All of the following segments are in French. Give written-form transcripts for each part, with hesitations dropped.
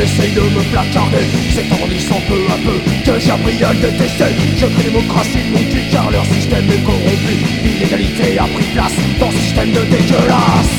essaye de me placarder. C'est en grandissant peu à peu que j'ai appris à le détester. Je crie démocratie de mon cul car leur système est corrompu. L'illégalité a pris place dans ce système de dégueulasse.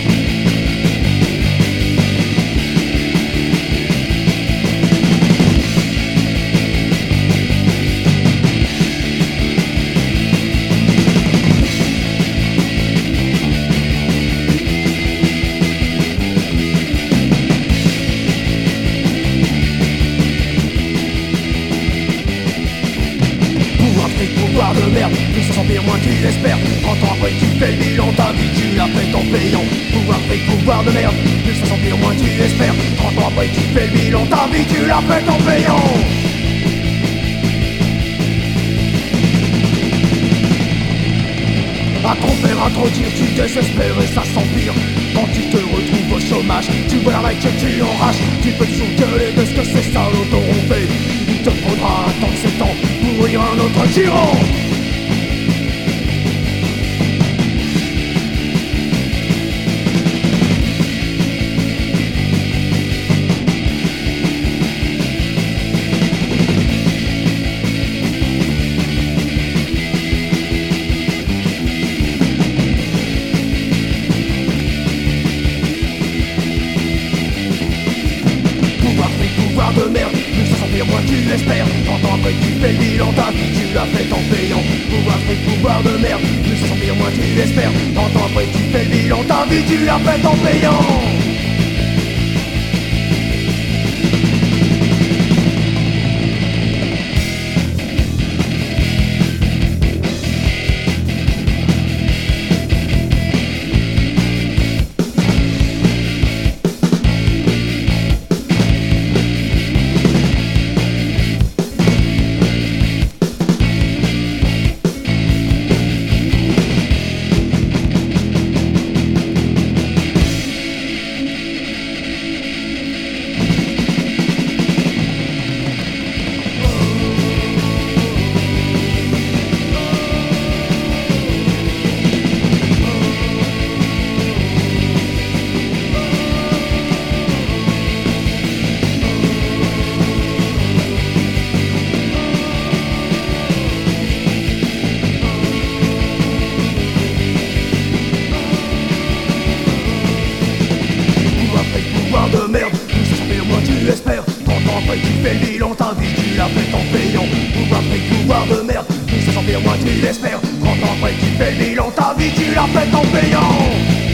Pouvoir de merde, puissance empire moins tu l'espères. 30 ans après tu fais le bilan, ta vie tu la fais en payant. Pouvoir de merde, puissance empire moins tu l'espères. 30 ans après tu fais le bilan, ta vie tu la fais en payant. À trop faire, à trop dire, tu désespères et ça s'empire. Quand tu te retrouves au chômage, tu vois la vague que tu enrages. Tu peux toujours gueuler de ce que ces salauds t'auront fait. Il te faudra attendre 7 ans pour lire un autre tyran. Pouvoir de merde, mais ça s'empire moins tu l'espères. 30 ans après tu fais le bilan, ta vie tu l'as fait en payant. Pouvoir de merde, mais ça s'empire moins tu l'espères. 30 ans après tu fais le bilan, ta vie tu l'as fait en payant. De merde, ça s'empire moins tu l'espères. 30 ans après tu fais le bilan, ta vie tu l'as fait en payant. Pouvoir de merde, ça s'empire moins tu l'espères. 30 ans après tu fais le bilan, ta vie tu l'as fait en payant.